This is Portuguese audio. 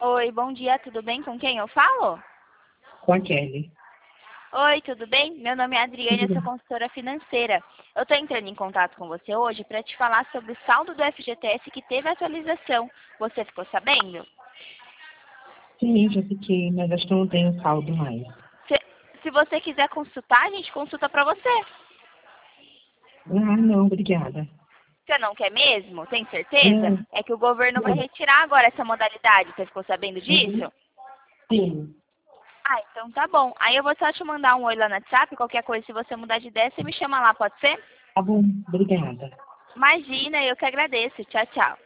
Oi, bom dia, tudo bem? Com quem eu falo? Com a Kelly. Oi, tudo bem? Meu nome é Adriane, Tudo eu sou bem. consultora financeira. Eu estou entrando em contato com você hoje para te falar sobre o saldo do FGTS que teve atualização. Você ficou sabendo? Sim, já fiquei, mas acho que eu não tenho saldo mais. Se você quiser consultar, a gente consulta para você. Ah, não, obrigada. Você não quer mesmo? Tem certeza? Não, É que o governo vai não. retirar agora essa modalidade. Você ficou sabendo Uhum. disso? Sim, Ah, então tá bom. Aí eu vou só te mandar um oi lá no WhatsApp. Qualquer coisa, se você mudar de ideia, você me chama lá, pode ser? tá bom, obrigada. Imagina, eu que agradeço. Tchau, tchau.